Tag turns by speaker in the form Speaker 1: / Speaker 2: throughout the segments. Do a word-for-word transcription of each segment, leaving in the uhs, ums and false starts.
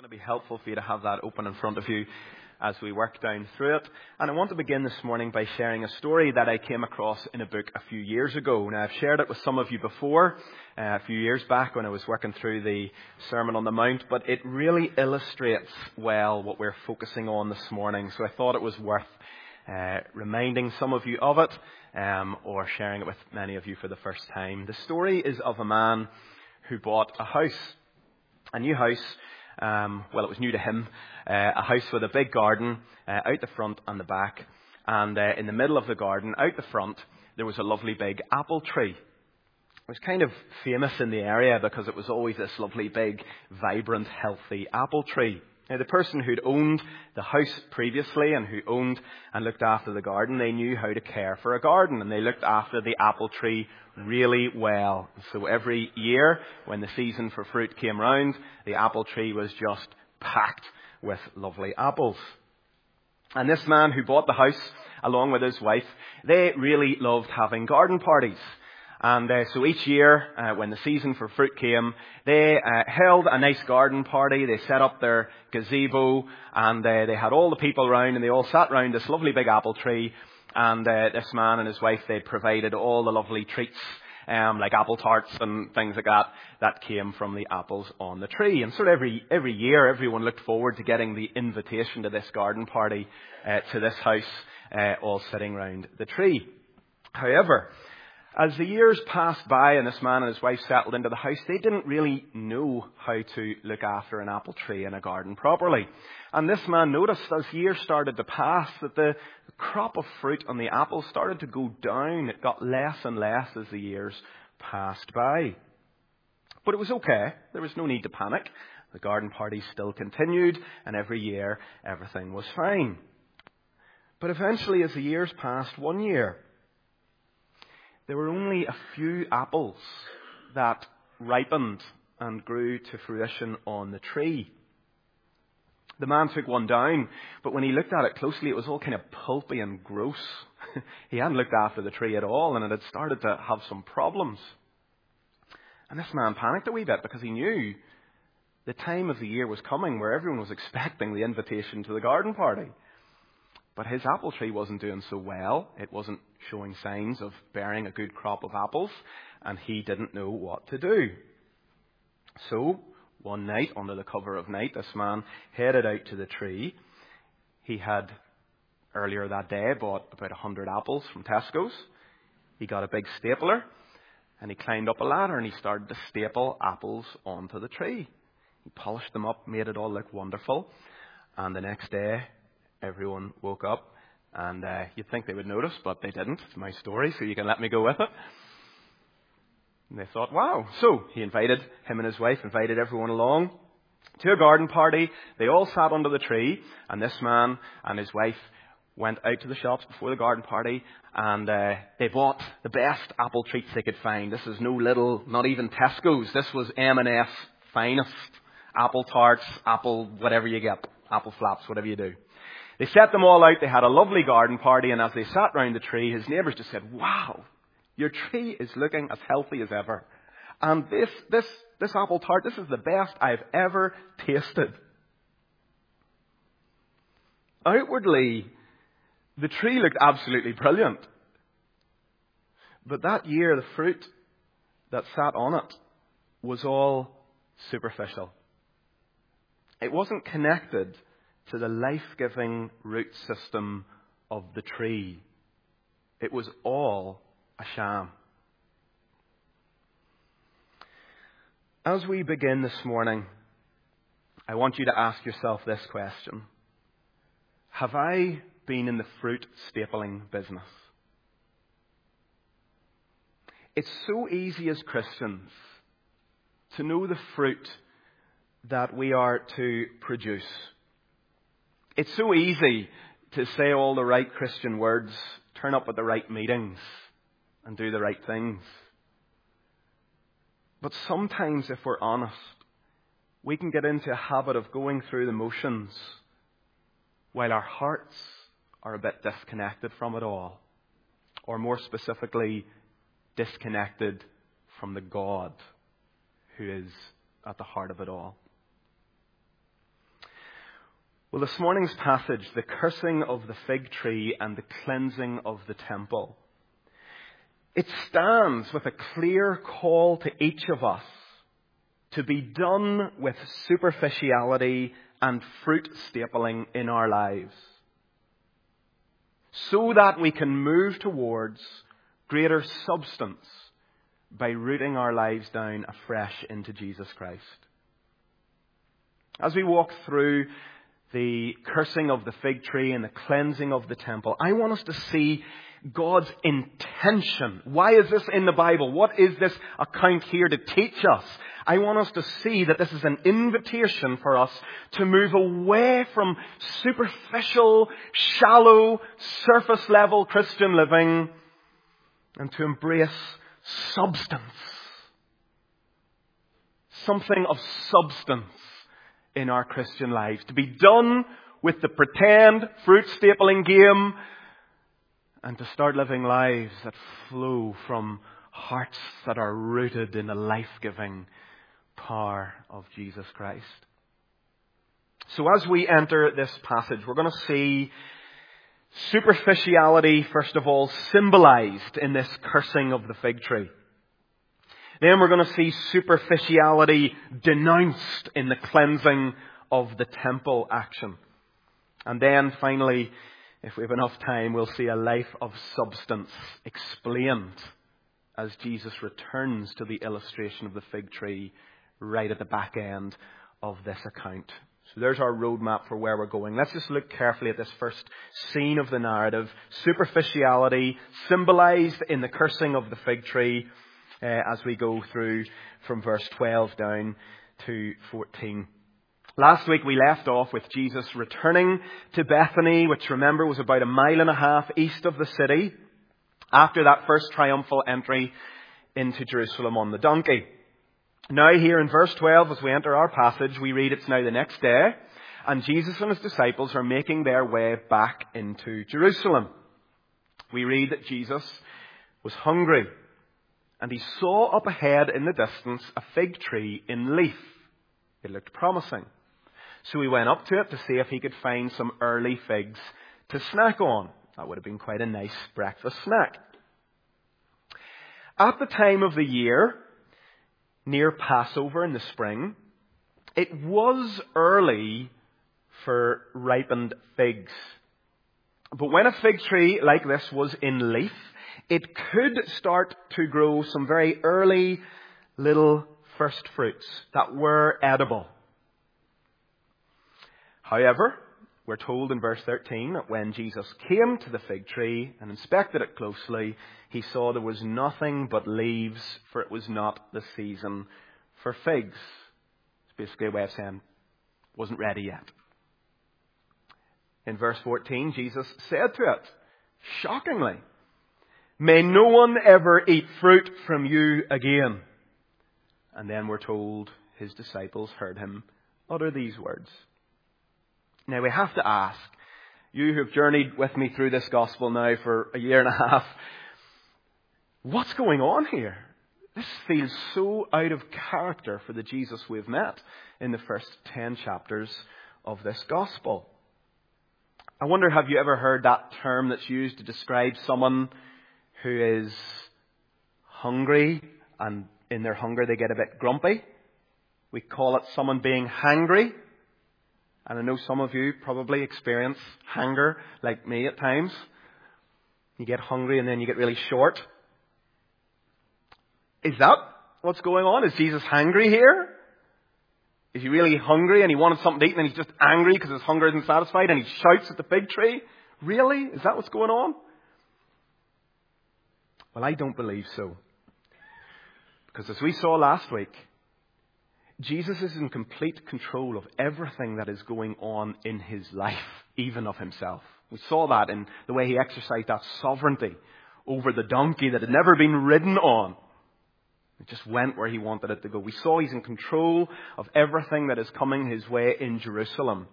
Speaker 1: going to be helpful for you to have that open in front of you as we work down through it. And I want to begin this morning by sharing a story that I came across in a book a few years ago. Now, I've shared it with some of you before, uh, a few years back when I was working through the Sermon on the Mount, but it really illustrates well what we're focusing on this morning. So I thought it was worth uh, reminding some of you of it, um, or sharing it with many of you for the first time. The story is of a man who bought a house. A new house, um, well, it was new to him, uh, a house with a big garden uh, out the front and the back. And uh, in the middle of the garden, out the front, there was a lovely big apple tree. It was kind of famous in the area because it was always this lovely big, vibrant, healthy apple tree. Now, the person who'd owned the house previously and who owned and looked after the garden, they knew how to care for a garden, and they looked after the apple tree really well. So every year, when the season for fruit came round, the apple tree was just packed with lovely apples. And this man who bought the house, along with his wife, they really loved having garden parties. And uh, so each year, uh, when the season for fruit came, they uh, held a nice garden party. They set up their gazebo, and uh, they had all the people round, and they all sat round this lovely big apple tree. And uh, this man and his wife, they provided all the lovely treats, um, like apple tarts and things like that, that came from the apples on the tree. And so every every year, everyone looked forward to getting the invitation to this garden party, uh, to this house, uh, all sitting round the tree. However, as the years passed by and this man and his wife settled into the house, they didn't really know how to look after an apple tree in a garden properly. And this man noticed as years started to pass that the crop of fruit on the apples started to go down. It got less and less as the years passed by. But it was okay. There was no need to panic. The garden party still continued, and every year everything was fine. But eventually, as the years passed, one year, there were only a few apples that ripened and grew to fruition on the tree. The man took one down, but when he looked at it closely, it was all kind of pulpy and gross. He hadn't looked after the tree at all, and it had started to have some problems. And this man panicked a wee bit because he knew the time of the year was coming where everyone was expecting the invitation to the garden party. But his apple tree wasn't doing so well. It wasn't showing signs of bearing a good crop of apples, and he didn't know what to do. So, one night, under the cover of night, this man headed out to the tree. He had, earlier that day, bought about a hundred apples from Tesco's. He got a big stapler, and he climbed up a ladder, and he started to staple apples onto the tree. He polished them up, made it all look wonderful, and the next day, everyone woke up, and uh, you'd think they would notice, but they didn't. It's my story, so you can let me go with it. And they thought, wow. So he invited, him and his wife, invited everyone along to a garden party. They all sat under the tree, and this man and his wife went out to the shops before the garden party, and uh, they bought the best apple treats they could find. This is no little, not even Tesco's. This was M and S finest. Apple tarts, apple whatever you get, apple flaps, whatever you do. They set them all out. They had a lovely garden party, and as they sat round the tree, his neighbours just said, wow, your tree is looking as healthy as ever. And this, this, this apple tart, this is the best I've ever tasted. Outwardly, the tree looked absolutely brilliant. But that year, the fruit that sat on it was all superficial. It wasn't connected to the life-giving root system of the tree. It was all a sham. As we begin this morning, I want you to ask yourself this question. Have I been in the fruit stapling business? It's so easy as Christians to know the fruit that we are to produce. It's so easy to say all the right Christian words, turn up at the right meetings, and do the right things. But sometimes, if we're honest, we can get into a habit of going through the motions while our hearts are a bit disconnected from it all. Or more specifically, disconnected from the God who is at the heart of it all. Well, this morning's passage, the cursing of the fig tree and the cleansing of the temple, it stands with a clear call to each of us to be done with superficiality and fruit stapling in our lives, so that we can move towards greater substance by rooting our lives down afresh into Jesus Christ. As we walk through the cursing of the fig tree and the cleansing of the temple, I want us to see God's intention. Why is this in the Bible? What is this account here to teach us? I want us to see that this is an invitation for us to move away from superficial, shallow, surface level Christian living and to embrace substance. Something of substance in our Christian lives. To be done with the pretend fruit stapling game and to start living lives that flow from hearts that are rooted in the life-giving power of Jesus Christ. So as we enter this passage, we're going to see superficiality, first of all, symbolized in this cursing of the fig tree. Then we're going to see superficiality denounced in the cleansing of the temple action. And then finally, if we have enough time, we'll see a life of substance explained as Jesus returns to the illustration of the fig tree right at the back end of this account. So there's our roadmap for where we're going. Let's just look carefully at this first scene of the narrative. Superficiality symbolized in the cursing of the fig tree uh, as we go through from verse twelve down to fourteen. Last week we left off with Jesus returning to Bethany, which, remember, was about a mile and a half east of the city, after that first triumphal entry into Jerusalem on the donkey. Now here in verse twelve, as we enter our passage, we read it's now the next day, and Jesus and his disciples are making their way back into Jerusalem. We read that Jesus was hungry, and he saw up ahead in the distance a fig tree in leaf. It looked promising. So he went up to it to see if he could find some early figs to snack on. That would have been quite a nice breakfast snack. At the time of the year, near Passover in the spring, it was early for ripened figs. But when a fig tree like this was in leaf, it could start to grow some very early little first fruits that were edible. However, we're told in verse thirteen that when Jesus came to the fig tree and inspected it closely, he saw there was nothing but leaves, for it was not the season for figs. It's basically a way of saying it wasn't ready yet. In verse fourteen, Jesus said to it, shockingly, "May no one ever eat fruit from you again." And then we're told his disciples heard him utter these words. Now we have to ask, you who've journeyed with me through this gospel now for a year and a half, what's going on here? This feels so out of character for the Jesus we've met in the first ten chapters of this gospel. I wonder, have you ever heard that term that's used to describe someone who is hungry, and in their hunger they get a bit grumpy? We call it someone being hangry. And I know some of you probably experience hunger like me at times. You get hungry and then you get really short. Is that what's going on? Is Jesus hangry here? Is he really hungry and he wanted something to eat and he's just angry because his hunger isn't satisfied and he shouts at the fig tree? Really? Is that what's going on? Well, I don't believe so. Because as we saw last week, Jesus is in complete control of everything that is going on in his life, even of himself. We saw that in the way he exercised that sovereignty over the donkey that had never been ridden on. It just went where he wanted it to go. We saw he's in control of everything that is coming his way in Jerusalem.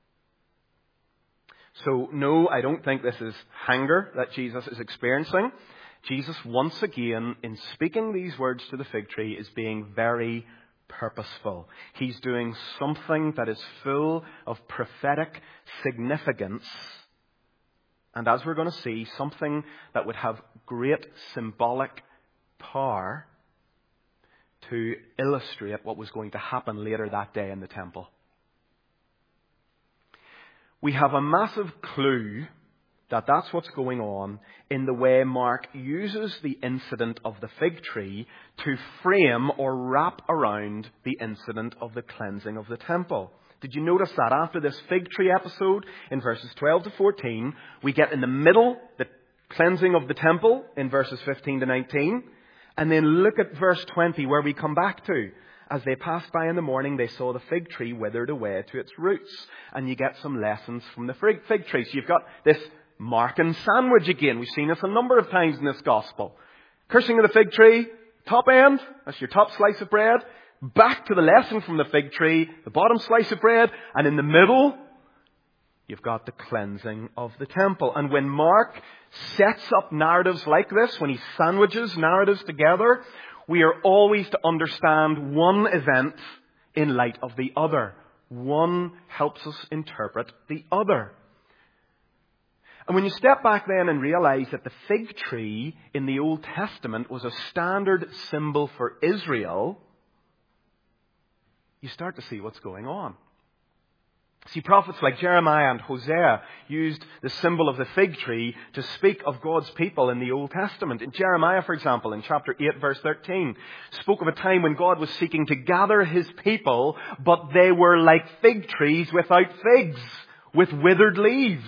Speaker 1: So no, I don't think this is hunger that Jesus is experiencing. Jesus, once again, in speaking these words to the fig tree, is being very purposeful. He's doing something that is full of prophetic significance. And as we're going to see, something that would have great symbolic power to illustrate what was going to happen later that day in the temple. We have a massive clue that that's what's going on in the way Mark uses the incident of the fig tree to frame or wrap around the incident of the cleansing of the temple. Did you notice that after this fig tree episode in verses twelve to fourteen, we get in the middle the cleansing of the temple in verses fifteen to nineteen, and then look at verse twenty where we come back to. As they passed by in the morning, they saw the fig tree withered away to its roots. And you get some lessons from the fig, fig tree. So you've got this Mark and sandwich again. We've seen this a number of times in this gospel. Cursing of the fig tree, top end, that's your top slice of bread. Back to the lesson from the fig tree, the bottom slice of bread. And in the middle, you've got the cleansing of the temple. And when Mark sets up narratives like this, when he sandwiches narratives together, we are always to understand one event in light of the other. One helps us interpret the other. And when you step back then and realize that the fig tree in the Old Testament was a standard symbol for Israel, you start to see what's going on. See, prophets like Jeremiah and Hosea used the symbol of the fig tree to speak of God's people in the Old Testament. In Jeremiah, for example, in chapter eight, verse thirteen, spoke of a time when God was seeking to gather his people, but they were like fig trees without figs, with withered leaves.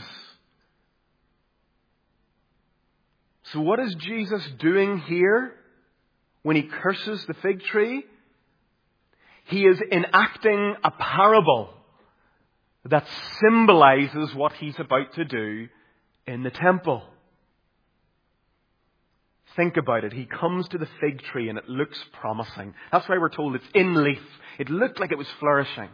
Speaker 1: So what is Jesus doing here when he curses the fig tree? He is enacting a parable that symbolizes what he's about to do in the temple. Think about it. He comes to the fig tree and it looks promising. That's why we're told it's in leaf. It looked like it was flourishing.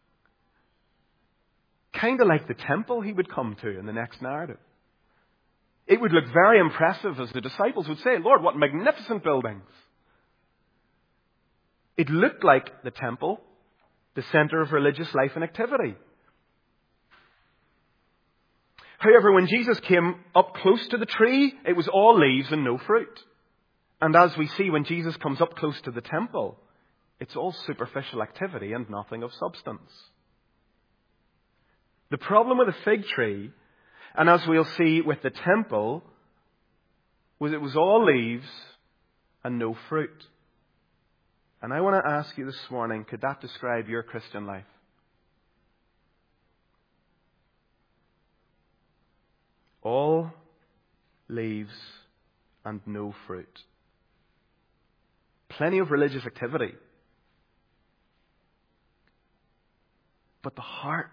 Speaker 1: Kind of like the temple he would come to in the next narrative. It would look very impressive as the disciples would say, Lord, what magnificent buildings. It looked like the temple, the center of religious life and activity. However, when Jesus came up close to the tree, it was all leaves and no fruit. And as we see when Jesus comes up close to the temple, it's all superficial activity and nothing of substance. The problem with the fig tree, and as we'll see with the temple, was it was all leaves and no fruit. And I want to ask you this morning, could that describe your Christian life? All leaves and no fruit. Plenty of religious activity. But the heart,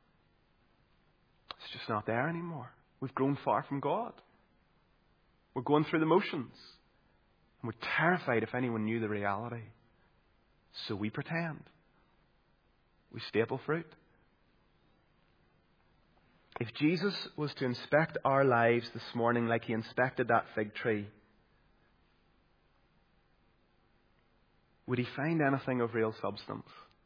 Speaker 1: it's just not there anymore. We've grown far from God. We're going through the motions. And we're terrified if anyone knew the reality. So we pretend. We staple fruit. If Jesus was to inspect our lives this morning like he inspected that fig tree, would he find anything of real substance?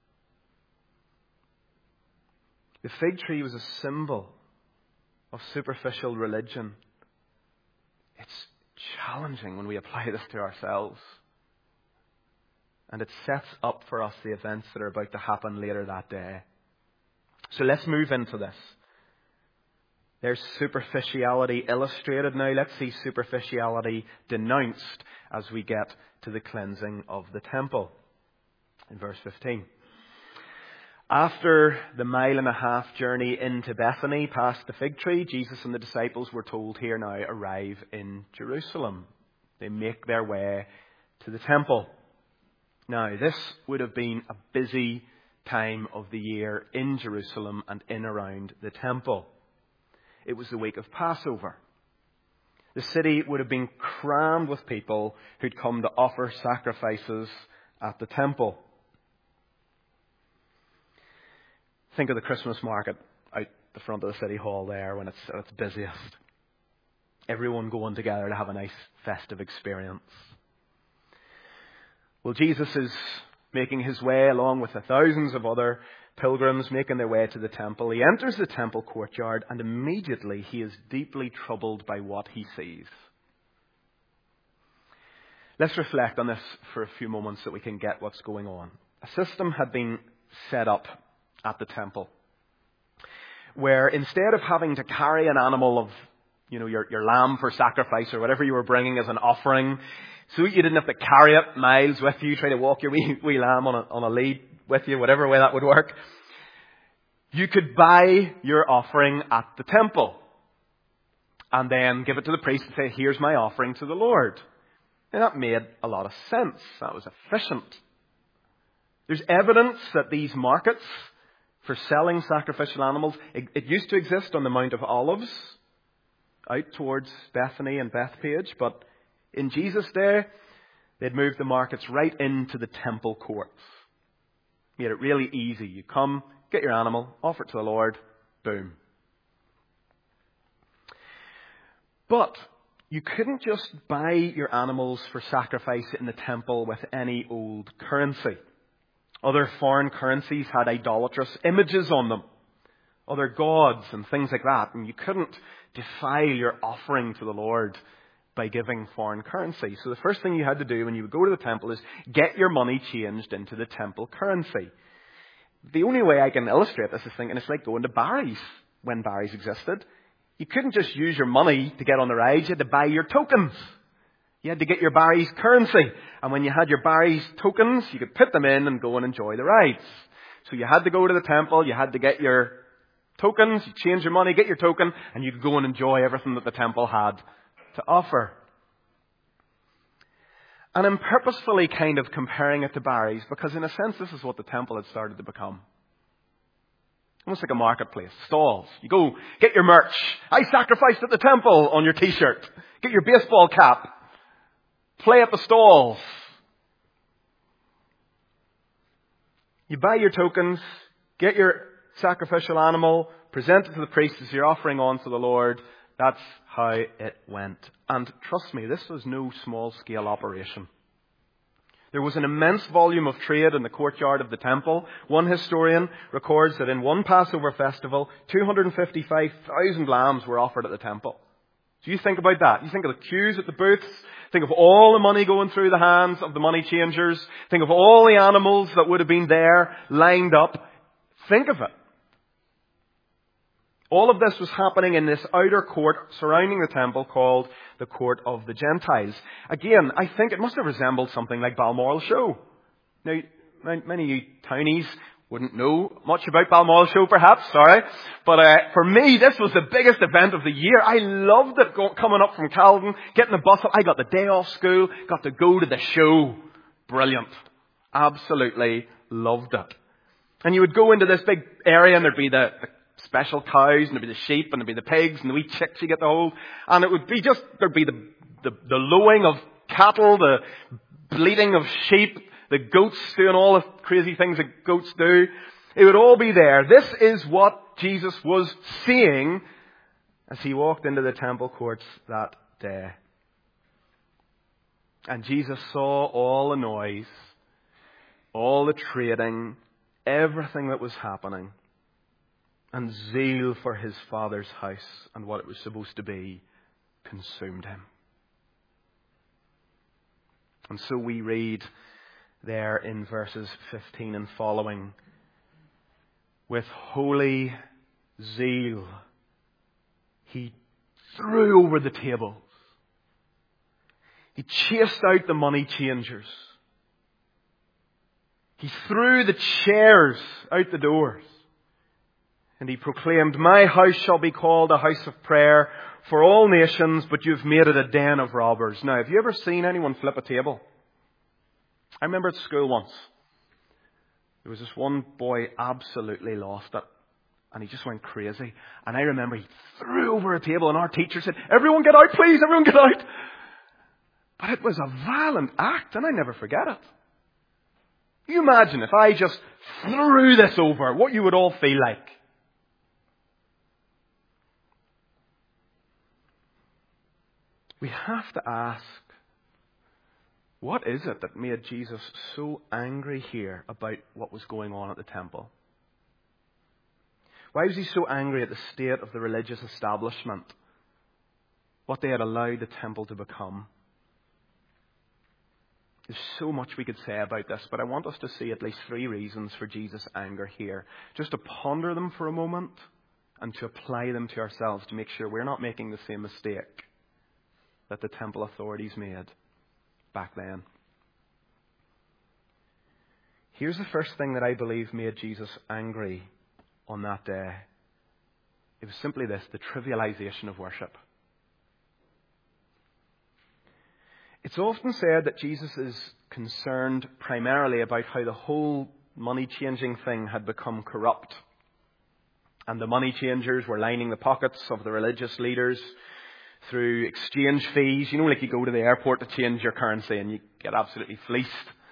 Speaker 1: The fig tree was a symbol of superficial religion. It's challenging when we apply this to ourselves. And it sets up for us the events that are about to happen later that day. So let's move into this. There's superficiality illustrated now. Let's see superficiality denounced as we get to the cleansing of the temple. In verse fifteen. After the mile and a half journey into Bethany past the fig tree, Jesus and the disciples, were told here now, arrive in Jerusalem. They make their way to the temple. Now, this would have been a busy time of the year in Jerusalem and in around the temple. It was the week of Passover. The city would have been crammed with people who'd come to offer sacrifices at the temple. Think of the Christmas market out the front of the city hall there when it's at its busiest. Everyone going together to have a nice festive experience. Well, Jesus is making his way along with the thousands of other pilgrims making their way to the temple. He enters the temple courtyard, and immediately he is deeply troubled by what he sees. Let's reflect on this for a few moments so we can get what's going on. A system had been set up at the temple where instead of having to carry an animal of, you know, your, your lamb for sacrifice or whatever you were bringing as an offering, so you didn't have to carry it miles with you, try to walk your wee, wee lamb on a, on a lead with you, whatever way that would work, you could buy your offering at the temple and then give it to the priest and say, here's my offering to the Lord. And that made a lot of sense. That was efficient. There's evidence that these markets for selling sacrificial animals, it, it used to exist on the Mount of Olives, out towards Bethany and Bethpage, but in Jesus' day, they'd moved the markets right into the temple courts. Made it really easy. You come, get your animal, offer it to the Lord, boom. But you couldn't just buy your animals for sacrifice in the temple with any old currency. Other foreign currencies had idolatrous images on them, other gods and things like that, and you couldn't defile your offering to the Lord by giving foreign currency. So the first thing you had to do when you would go to the temple is get your money changed into the temple currency. The only way I can illustrate this is thinking it's like going to Barry's when Barry's existed. You couldn't just use your money to get on the rides. You had to buy your tokens. You had to get your Barry's currency. And when you had your Barry's tokens, you could put them in and go and enjoy the rides. So you had to go to the temple. You had to get your tokens. You change your money, get your token, and you could go and enjoy everything that the temple had to offer. And I'm purposefully kind of comparing it to Barry's because in a sense this is what the temple had started to become. Almost like a marketplace. Stalls. You go, get your merch. I sacrificed at the temple on your t-shirt. Get your baseball cap. Play at the stalls. You buy your tokens. Get your sacrificial animal. Present it to the priest as your offering on to the Lord. That's how it went. And trust me, this was no small-scale operation. There was an immense volume of trade in the courtyard of the temple. One historian records that in one Passover festival, two hundred fifty-five thousand lambs were offered at the temple. So you think about that. You think of the queues at the booths. Think of all the money going through the hands of the money changers. Think of all the animals that would have been there lined up. Think of it. All of this was happening in this outer court surrounding the temple called the Court of the Gentiles. Again, I think it must have resembled something like Balmoral Show. Now, many of you townies wouldn't know much about Balmoral Show, perhaps, sorry. But uh, for me, this was the biggest event of the year. I loved it go- coming up from Calvin, getting the bus up. I got the day off school, got to go to the show. Brilliant. Absolutely loved it. And you would go into this big area and there'd be the, the special cows, and there'd be the sheep, and there'd be the pigs, and the wee chicks you get to hold. And it would be just, there'd be the, the, the lowing of cattle, the bleating of sheep, the goats doing all the crazy things that goats do. It would all be there. This is what Jesus was seeing as he walked into the temple courts that day. And Jesus saw all the noise, all the trading, everything that was happening. And zeal for his Father's house and what it was supposed to be consumed him. And so we read there in verses fifteen and following, with holy zeal, he threw over the tables. He chased out the money changers. He threw the chairs out the doors. And he proclaimed, my house shall be called a house of prayer for all nations, but you've made it a den of robbers. Now, have you ever seen anyone flip a table? I remember at school once, there was this one boy absolutely lost it. And he just went crazy. And I remember he threw over a table and our teacher said, everyone get out, please, everyone get out. But it was a violent act and I never forget it. You imagine if I just threw this over, what you would all feel like. We have to ask, What is it that made Jesus so angry here about what was going on at the temple? Why was he so angry at the state of the religious establishment? What they had allowed the temple to become? There's so much we could say about this, but I want us to see at least three reasons for Jesus' anger here. Just to ponder them for a moment and to apply them to ourselves to make sure we're not making the same mistake that the temple authorities made back then. Here's the first thing that I believe made Jesus angry on that day. It was simply this, the trivialization of worship. It's often said that Jesus is concerned primarily about how the whole money-changing thing had become corrupt. And the money changers were lining the pockets of the religious leaders through exchange fees. You know, like you go to the airport to change your currency and you get absolutely fleeced.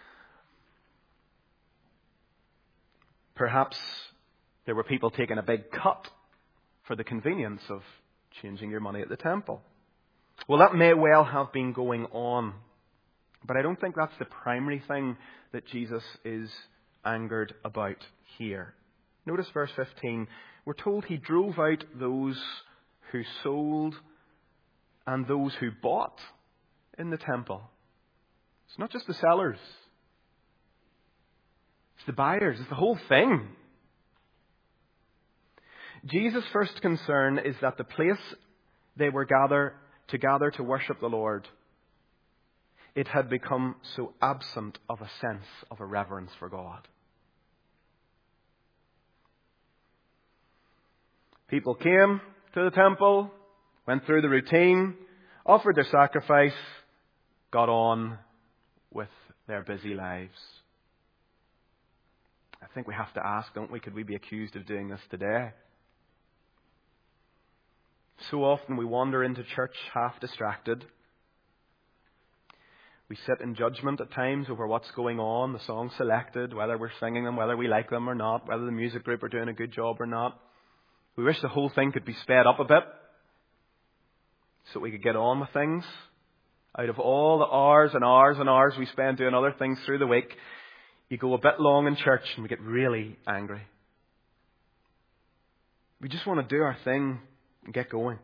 Speaker 1: Perhaps there were people taking a big cut for the convenience of changing your money at the temple. Well, that may well have been going on, but I don't think that's the primary thing that Jesus is angered about here. Notice verse fifteen. We're told he drove out those who sold and those who bought in the temple. It's not just the sellers. It's the buyers. It's the whole thing. Jesus' first concern is that the place they were gather, to gather to worship the Lord, it had become so absent of a sense of a reverence for God. People came to the temple, went through the routine, offered their sacrifice, got on with their busy lives. I think we have to ask, don't we, could we be accused of doing this today? So often we wander into church half distracted. We sit in judgment at times over what's going on, the songs selected, whether we're singing them, whether we like them or not, whether the music group are doing a good job or not. We wish the whole thing could be sped up a bit so we could get on with things. Out of all the hours and hours and hours we spend doing other things through the week, you go a bit long in church and we get really angry. We just want to do our thing and get going.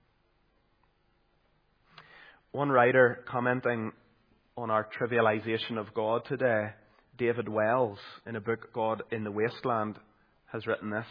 Speaker 1: One writer commenting on our trivialization of God today, David Wells, in a book, God in the Wasteland, has written this.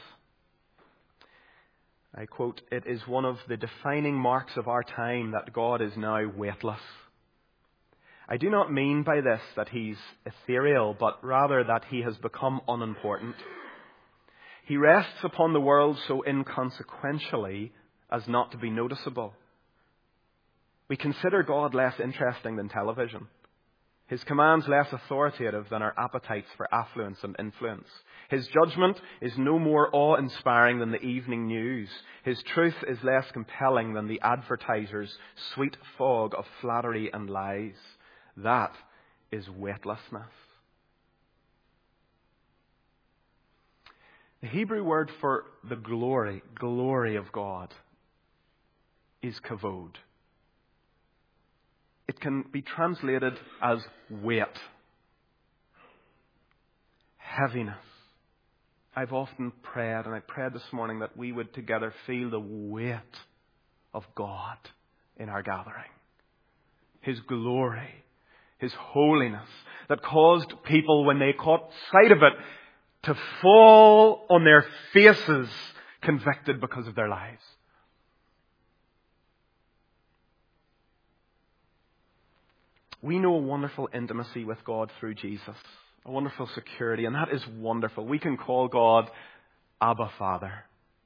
Speaker 1: I quote, "It is one of the defining marks of our time that God is now weightless. I do not mean by this that he's ethereal, but rather that he has become unimportant. He rests upon the world so inconsequentially as not to be noticeable. We consider God less interesting than television. His commands less authoritative than our appetites for affluence and influence. His judgment is no more awe-inspiring than the evening news. His truth is less compelling than the advertiser's sweet fog of flattery and lies. That is weightlessness." The Hebrew word for the glory, glory of God, is kavod. It can be translated as weight, heaviness. I've often prayed, and I prayed this morning, that we would together feel the weight of God in our gathering. His glory, His holiness, that caused people, when they caught sight of it, to fall on their faces, convicted because of their lives. We know a wonderful intimacy with God through Jesus, a wonderful security, and that is wonderful. We can call God Abba Father.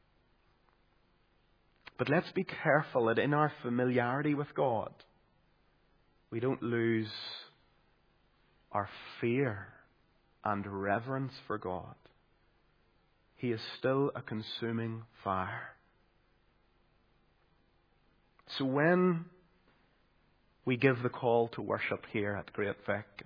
Speaker 1: But let's be careful that in our familiarity with God, we don't lose our fear and reverence for God. He is still a consuming fire. So when we give the call to worship here at Great Vic,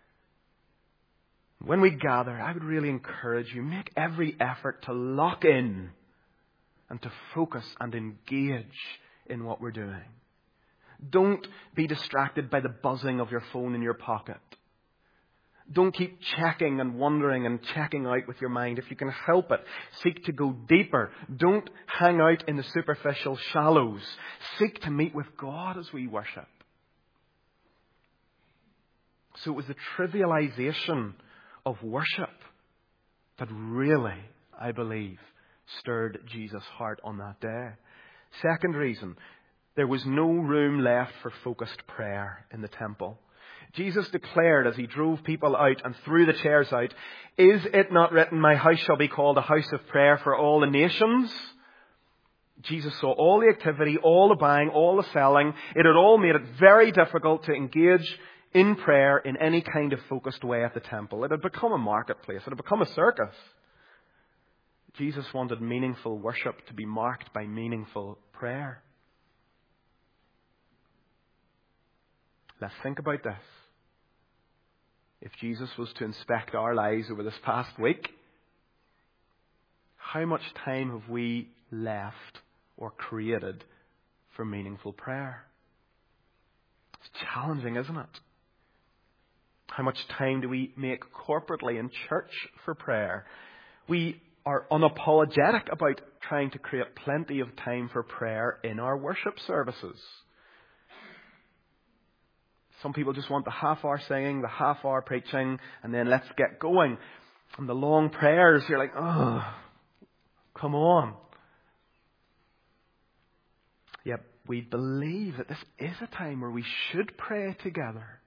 Speaker 1: when we gather, I would really encourage you, make every effort to lock in and to focus and engage in what we're doing. Don't be distracted by the buzzing of your phone in your pocket. Don't keep checking and wondering and checking out with your mind. If you can help it, seek to go deeper. Don't hang out in the superficial shallows. Seek to meet with God as we worship. So it was the trivialization of worship that really, I believe, stirred Jesus' heart on that day. Second reason, there was no room left for focused prayer in the temple. Jesus declared as he drove people out and threw the chairs out, "Is it not written, my house shall be called a house of prayer for all the nations?" Jesus saw all the activity, all the buying, all the selling. It had all made it very difficult to engage in prayer in any kind of focused way at the temple. It had become a marketplace. It had become a circus. Jesus wanted meaningful worship to be marked by meaningful prayer. Let's think about this. If Jesus was to inspect our lives over this past week, how much time have we left or created for meaningful prayer? It's challenging, isn't it? How much time do we make corporately in church for prayer? We are unapologetic about trying to create plenty of time for prayer in our worship services. Some people just want the half-hour singing, the half-hour preaching, and then let's get going. And the long prayers, you're like, oh, come on. Yet we believe that this is a time where we should pray together.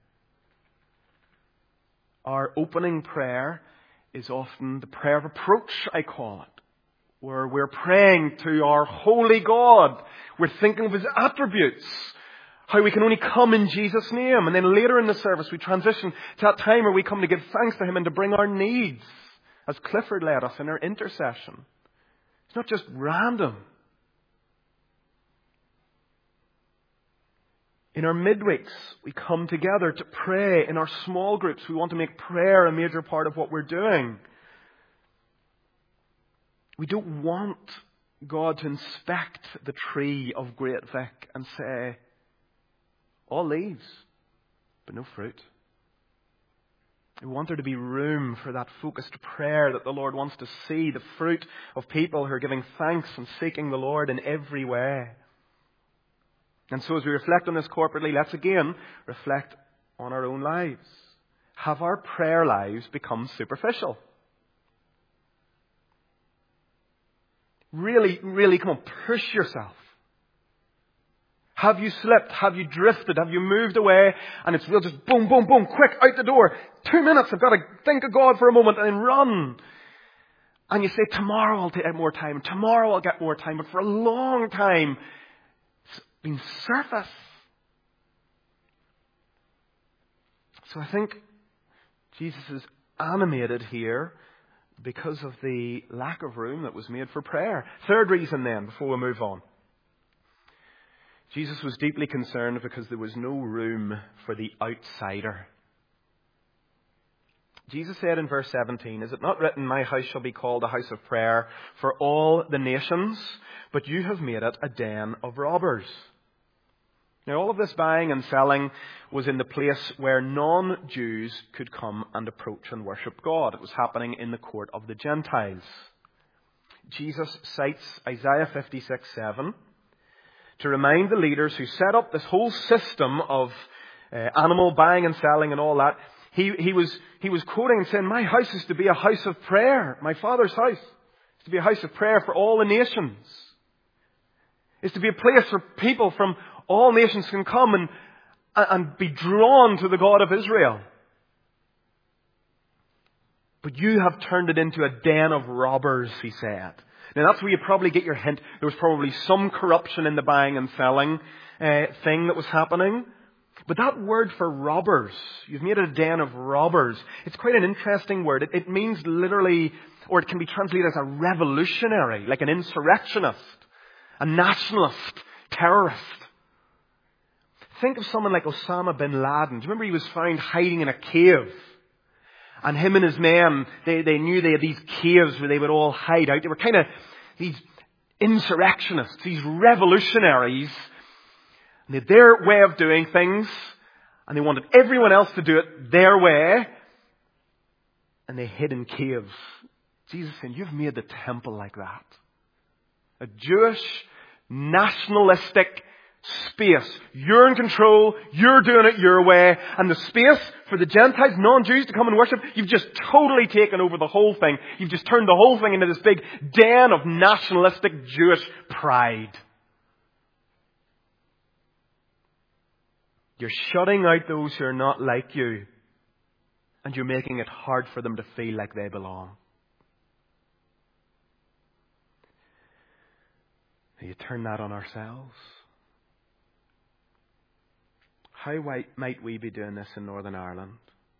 Speaker 1: Our opening prayer is often the prayer of approach, I call it, where we're praying to our holy God. We're thinking of His attributes, how we can only come in Jesus' name. And then later in the service, we transition to that time where we come to give thanks to Him and to bring our needs, as Clifford led us in our intercession. It's not just random. In our midweeks, we come together to pray. In our small groups, we want to make prayer a major part of what we're doing. We don't want God to inspect the tree of Great Vic and say, all leaves, but no fruit. We want there to be room for that focused prayer that the Lord wants to see, the fruit of people who are giving thanks and seeking the Lord in every way. And so as we reflect on this corporately, let's again reflect on our own lives. Have our prayer lives become superficial? Really, really, come on, push yourself. Have you slipped? Have you drifted? Have you moved away? And it's real just boom, boom, boom, quick, out the door. Two minutes, I've got to think of God for a moment and then run. And you say, tomorrow I'll take more time. Tomorrow I'll get more time. But for a long time, it's been surface. So I think Jesus is animated here because of the lack of room that was made for prayer. Third reason then, before we move on. Jesus was deeply concerned because there was no room for the outsider. Jesus said in verse seventeen, "Is it not written, my house shall be called a house of prayer for all the nations, but you have made it a den of robbers." Now all of this buying and selling was in the place where non-Jews could come and approach and worship God. It was happening in the court of the Gentiles. Jesus cites Isaiah fifty-six seven to remind the leaders who set up this whole system of uh, animal buying and selling and all that. He, he was, he was quoting and saying, my house is to be a house of prayer. My Father's house is to be a house of prayer for all the nations. It's to be a place where people from all nations can come and, and be drawn to the God of Israel. But you have turned it into a den of robbers, he said. Now that's where you probably get your hint. There was probably some corruption in the buying and selling uh, thing that was happening. But that word for robbers, you've made it a den of robbers. It's quite an interesting word. It, it means literally, or it can be translated as a revolutionary, like an insurrectionist, a nationalist, terrorist. Think of someone like Osama bin Laden. Do you remember he was found hiding in a cave? And him and his men, they, they knew they had these caves where they would all hide out. They were kind of these insurrectionists, these revolutionaries, They had their way of doing things, and they wanted everyone else to do it their way, and they hid in caves. Jesus saying, you've made the temple like that. A Jewish, nationalistic space. You're in control, you're doing it your way, and the space for the Gentiles, non-Jews, to come and worship, you've just totally taken over the whole thing. You've just turned the whole thing into this big den of nationalistic Jewish pride. You're shutting out those who are not like you, and you're making it hard for them to feel like they belong. You turn that on ourselves. How might we be doing this in Northern Ireland?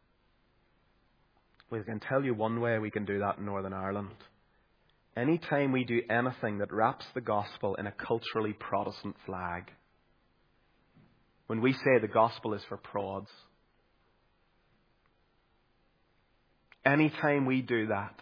Speaker 1: We can tell you one way we can do that in Northern Ireland. Anytime we do anything that wraps the gospel in a culturally Protestant flag, when we say the gospel is for prods, anytime we do that,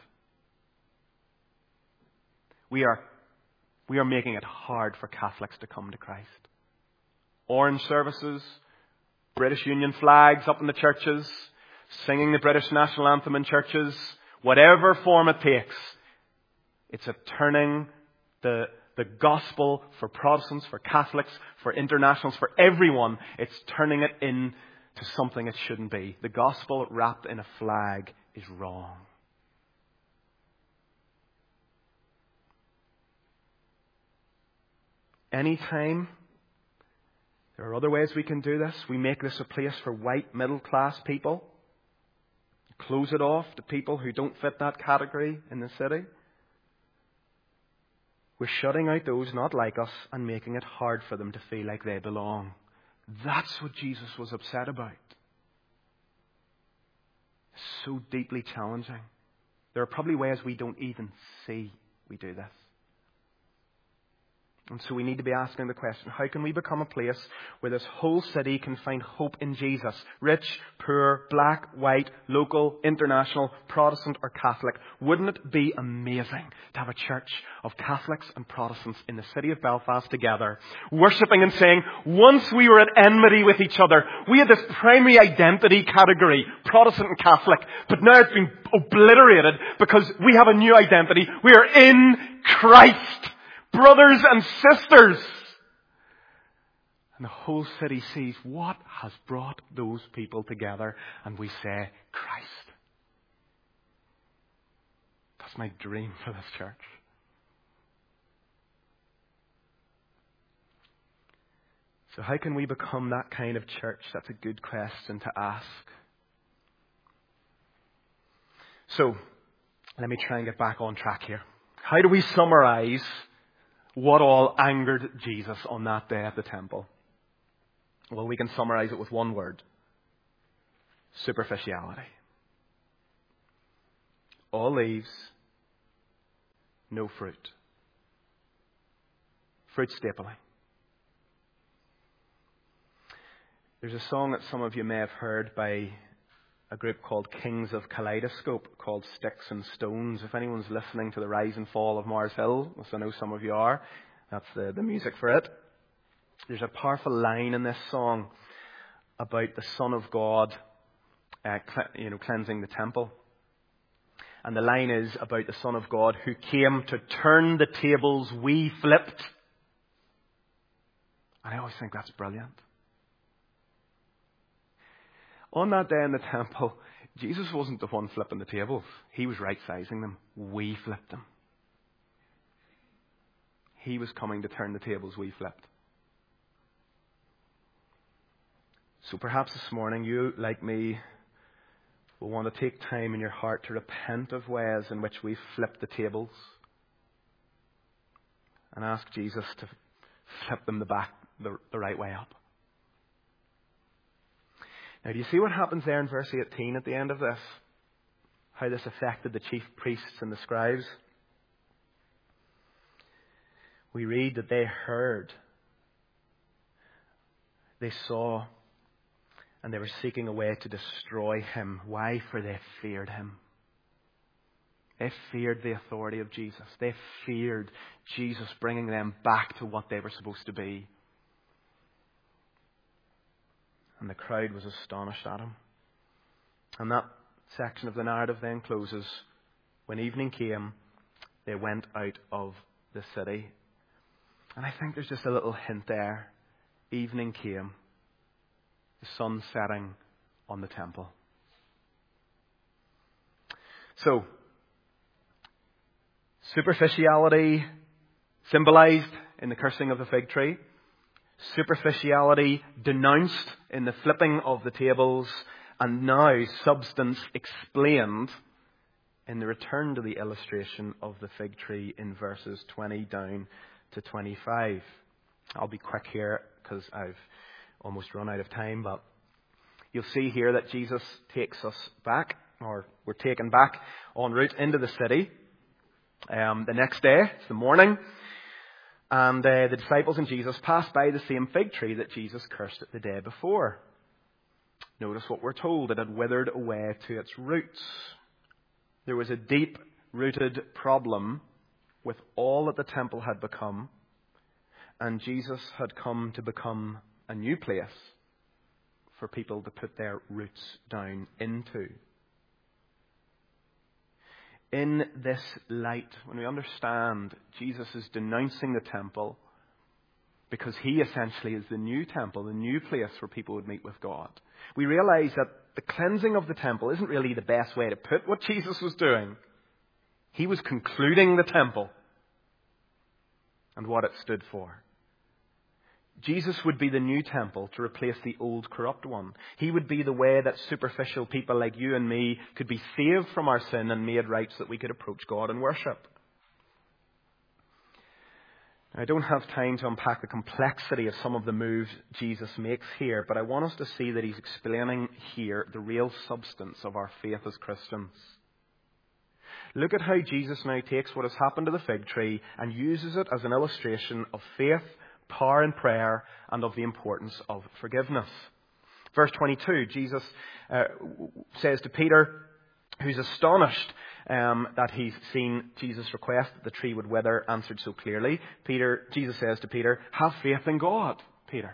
Speaker 1: we are we are making it hard for Catholics to come to Christ. Orange services, British Union flags up in the churches, singing the British national anthem in churches, whatever form it takes, it's a turning the the gospel for Protestants, for Catholics, for internationals, for everyone. It's turning it into something it shouldn't be. The gospel wrapped in a flag is wrong. Anytime, there are other ways we can do this. We make this a place for white middle class people. Close it off to people who don't fit that category in the city. We're shutting out those not like us and making it hard for them to feel like they belong. That's what Jesus was upset about. So deeply challenging. There are probably ways we don't even see we do this. And so we need to be asking the question, how can we become a place where this whole city can find hope in Jesus? Rich, poor, black, white, local, international, Protestant or Catholic. Wouldn't it be amazing to have a church of Catholics and Protestants in the city of Belfast together, worshipping and saying, once we were at enmity with each other, we had this primary identity category, Protestant and Catholic, but now it's been obliterated because we have a new identity. We are in Christ. Brothers and sisters. And the whole city sees what has brought those people together. And we say, Christ. That's my dream for this church. So how can we become that kind of church? That's a good question to ask. So, let me try and get back on track here. How do we summarize what all angered Jesus on that day at the temple? Well, we can summarize it with one word. Superficiality. All leaves, no fruit. Fruit stapling. There's a song that some of you may have heard by a group called Kings of Kaleidoscope, called Sticks and Stones. If anyone's listening to the rise and fall of Mars Hill, which I know some of you are, that's the, the music for it. There's a powerful line in this song about the Son of God uh, cle- you know, cleansing the temple. And the line is about the Son of God who came to turn the tables we flipped. And I always think that's brilliant. On that day in the temple, Jesus wasn't the one flipping the tables. He was right-sizing them. We flipped them. He was coming to turn the tables we flipped. So perhaps this morning you, like me, will want to take time in your heart to repent of ways in which we flipped the tables and ask Jesus to flip them the back the, the right way up. Now, do you see what happens there in verse eighteen at the end of this? How this affected the chief priests and the scribes? We read that they heard, they saw, and they were seeking a way to destroy him. Why? For they feared him. They feared the authority of Jesus. They feared Jesus bringing them back to what they were supposed to be. And the crowd was astonished at him. And that section of the narrative then closes. When evening came, they went out of the city. And I think there's just a little hint there. Evening came. The sun setting on the temple. So, superficiality symbolized in the cursing of the fig tree. Superficiality denounced in the flipping of the tables. And now substance explained in the return to the illustration of the fig tree in verses twenty down to twenty-five. I'll be quick here because I've almost run out of time, but you'll see here that Jesus takes us back, or we're taken back en route into the city. Um, the next day, it's the morning, and uh, the disciples and Jesus passed by the same fig tree that Jesus cursed the day before. Notice what we're told. It had withered away to its roots. There was a deep-rooted problem with all that the temple had become, and Jesus had come to become a new place for people to put their roots down into. In this light, when we understand Jesus is denouncing the temple because he essentially is the new temple, the new place where people would meet with God, we realize that the cleansing of the temple isn't really the best way to put what Jesus was doing. He was concluding the temple and what it stood for. Jesus would be the new temple to replace the old corrupt one. He would be the way that superficial people like you and me could be saved from our sin and made right so that we could approach God and worship. I don't have time to unpack the complexity of some of the moves Jesus makes here, but I want us to see that he's explaining here the real substance of our faith as Christians. Look at how Jesus now takes what has happened to the fig tree and uses it as an illustration of faith, power in prayer, and of the importance of forgiveness. Verse twenty-two, Jesus uh, says to Peter, who's astonished um, that he's seen Jesus' request that the tree would wither answered so clearly. Peter, Jesus says to Peter, have faith in God, Peter.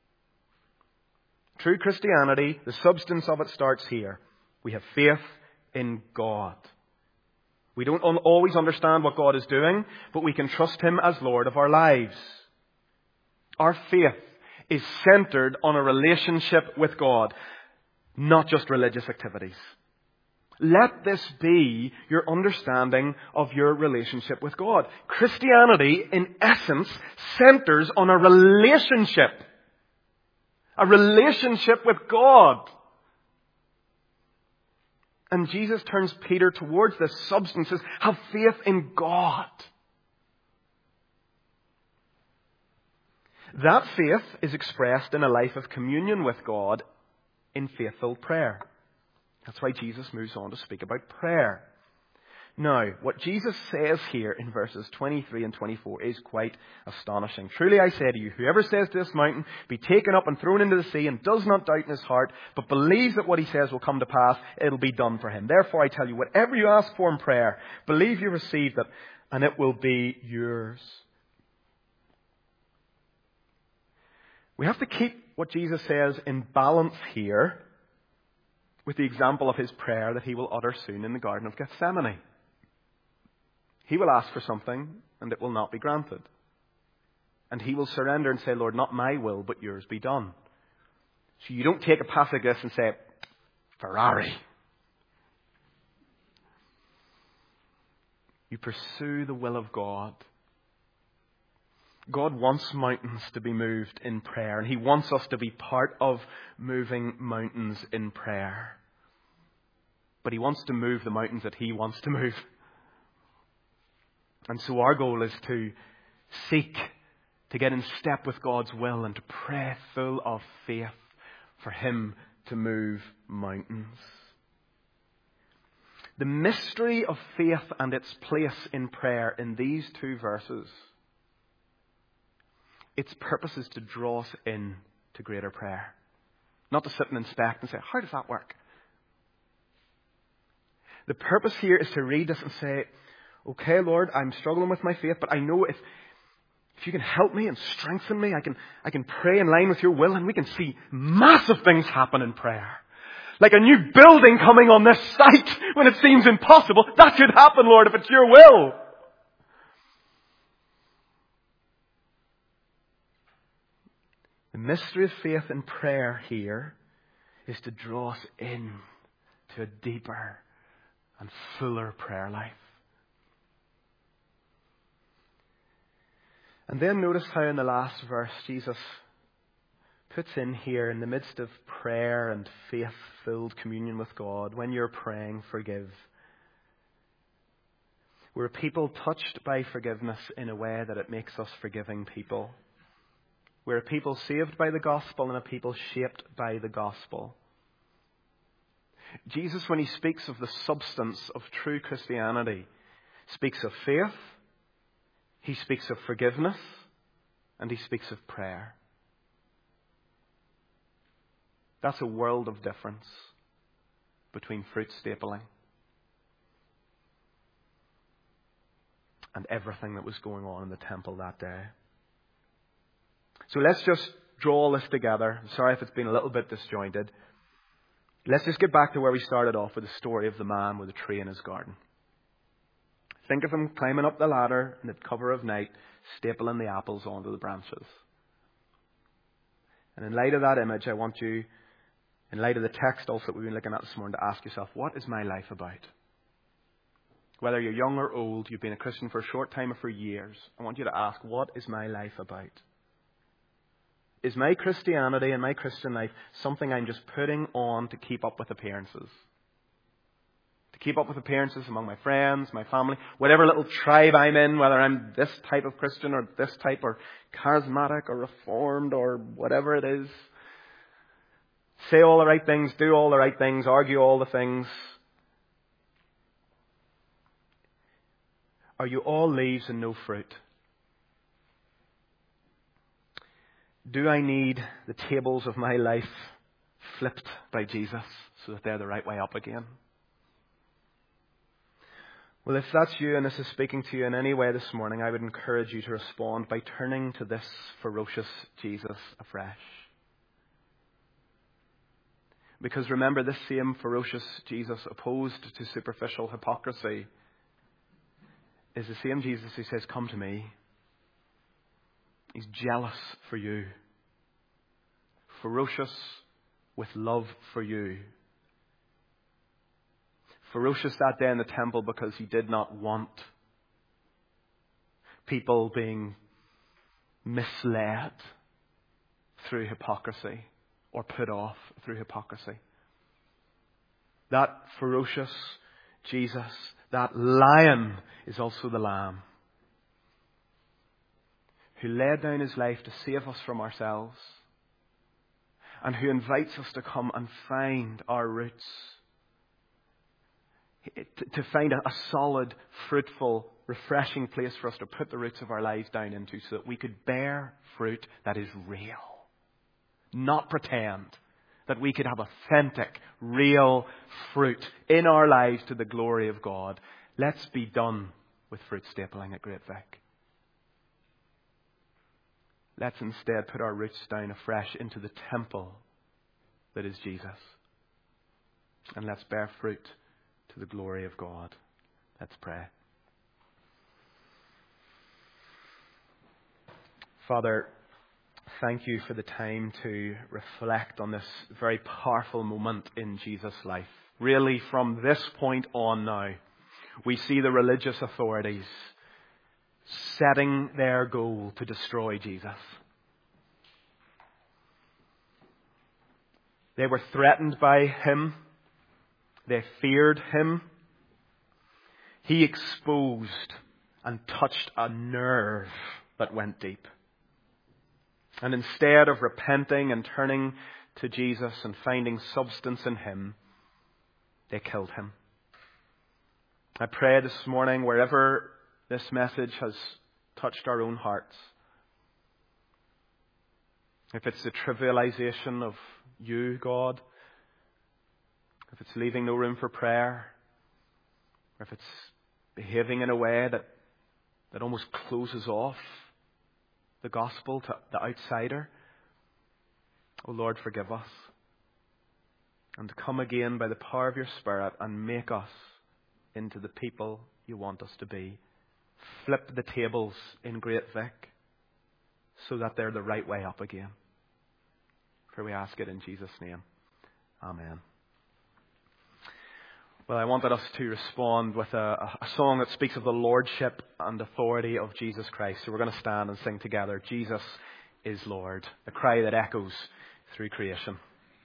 Speaker 1: True Christianity, the substance of it starts here. We have faith in God. We don't always understand what God is doing, but we can trust him as Lord of our lives. Our faith is centered on a relationship with God, not just religious activities. Let this be your understanding of your relationship with God. Christianity, in essence, centers on a relationship. A relationship with God. And Jesus turns Peter towards this substance and says, have faith in God. That faith is expressed in a life of communion with God in faithful prayer. That's why Jesus moves on to speak about prayer. Now, what Jesus says here in verses twenty-three and twenty-four is quite astonishing. Truly I say to you, whoever says to this mountain, be taken up and thrown into the sea, and does not doubt in his heart, but believes that what he says will come to pass, it'll be done for him. Therefore I tell you, whatever you ask for in prayer, believe you received it, and it will be yours. We have to keep what Jesus says in balance here with the example of his prayer that he will utter soon in the Garden of Gethsemane. He will ask for something, and it will not be granted. And he will surrender and say, Lord, not my will, but yours be done. So you don't take a passage like this and say, Ferrari. You pursue the will of God. God wants mountains to be moved in prayer, and he wants us to be part of moving mountains in prayer. But he wants to move the mountains that he wants to move. And so our goal is to seek to get in step with God's will and to pray full of faith for him to move mountains. The mystery of faith and its place in prayer in these two verses, its purpose is to draw us in to greater prayer. Not to sit and inspect and say, how does that work? The purpose here is to read this and say, okay, Lord, I'm struggling with my faith, but I know if If you can help me and strengthen me, I can, I can pray in line with your will, and we can see massive things happen in prayer. Like a new building coming on this site when it seems impossible. That should happen, Lord, if it's your will. The mystery of faith in prayer here is to draw us in to a deeper and fuller prayer life. And then notice how in the last verse Jesus puts in here, in the midst of prayer and faith-filled communion with God, when you're praying, forgive. We're a people touched by forgiveness in a way that it makes us forgiving people. We're a people saved by the gospel and a people shaped by the gospel. Jesus, when he speaks of the substance of true Christianity, speaks of faith, he speaks of forgiveness, and he speaks of prayer. That's a world of difference between fruit stapling and everything that was going on in the temple that day. So let's just draw all this together. I'm sorry if it's been a little bit disjointed. Let's just get back to where we started off with the story of the man with a tree in his garden. Think of him climbing up the ladder in the cover of night, stapling the apples onto the branches. And in light of that image, I want you, in light of the text also that we've been looking at this morning, to ask yourself, what is my life about? Whether you're young or old, you've been a Christian for a short time or for years, I want you to ask, what is my life about? Is my Christianity and my Christian life something I'm just putting on to keep up with appearances? To keep up with appearances among my friends, my family, whatever little tribe I'm in, whether I'm this type of Christian or this type, or charismatic or reformed or whatever it is. Say all the right things, do all the right things, argue all the things. Are you all leaves and no fruit? Do I need the tables of my life flipped by Jesus so that they're the right way up again? Well, if that's you and this is speaking to you in any way this morning, I would encourage you to respond by turning to this ferocious Jesus afresh. Because remember, this same ferocious Jesus, opposed to superficial hypocrisy, is the same Jesus who says, come to me. He's jealous for you. Ferocious with love for you. Ferocious that day in the temple because he did not want people being misled through hypocrisy or put off through hypocrisy. That ferocious Jesus, that lion, is also the lamb who laid down his life to save us from ourselves and who invites us to come and find our roots. To find a solid, fruitful, refreshing place for us to put the roots of our lives down into so that we could bear fruit that is real. Not pretend. That we could have authentic, real fruit in our lives to the glory of God. Let's be done with fruit stapling at Great Vic. Let's instead put our roots down afresh into the temple that is Jesus. And let's bear fruit to the glory of God. Let's pray. Father, thank you for the time to reflect on this very powerful moment in Jesus' life. Really, from this point on now, we see the religious authorities setting their goal to destroy Jesus. They were threatened by him. They feared him. He exposed and touched a nerve that went deep. And instead of repenting and turning to Jesus and finding substance in him, they killed him. I pray this morning, wherever this message has touched our own hearts, if it's the trivialization of you, God, if it's leaving no room for prayer, or if it's behaving in a way that, that almost closes off the gospel to the outsider. Oh Lord, forgive us. And come again by the power of your Spirit and make us into the people you want us to be. Flip the tables in Great Vic so that they're the right way up again. For we ask it in Jesus' name. Amen. Well, I wanted us to respond with a, a song that speaks of the lordship and authority of Jesus Christ. So we're going to stand and sing together, Jesus is Lord, a cry that echoes through creation.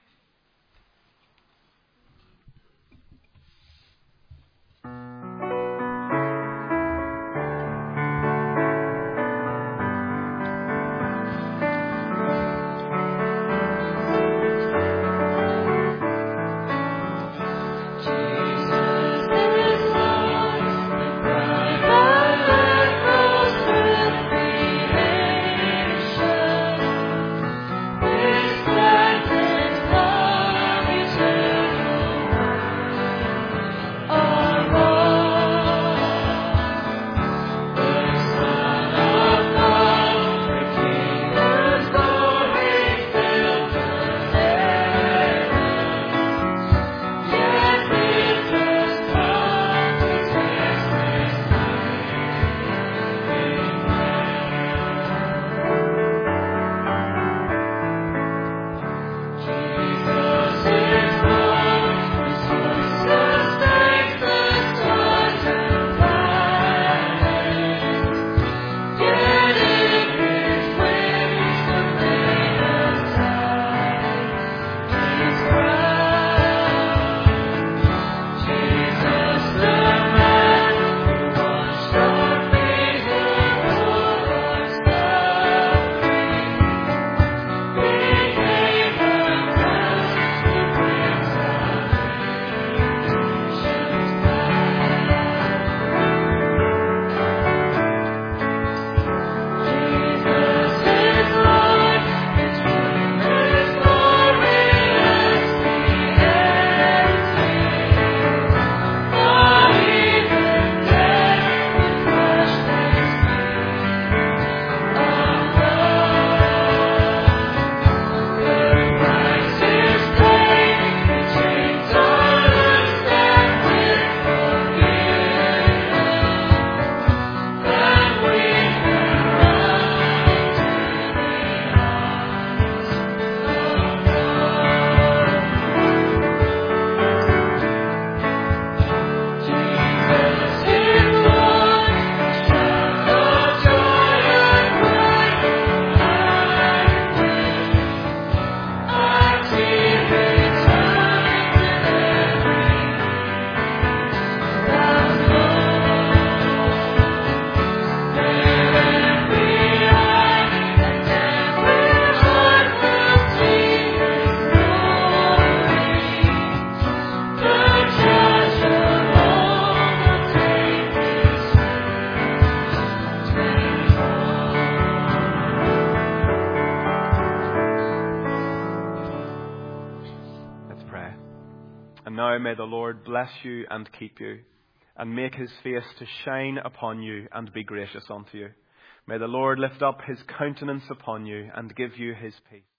Speaker 1: And now may the Lord bless you and keep you, and make his face to shine upon you and be gracious unto you. May the Lord lift up his countenance upon you and give you his peace.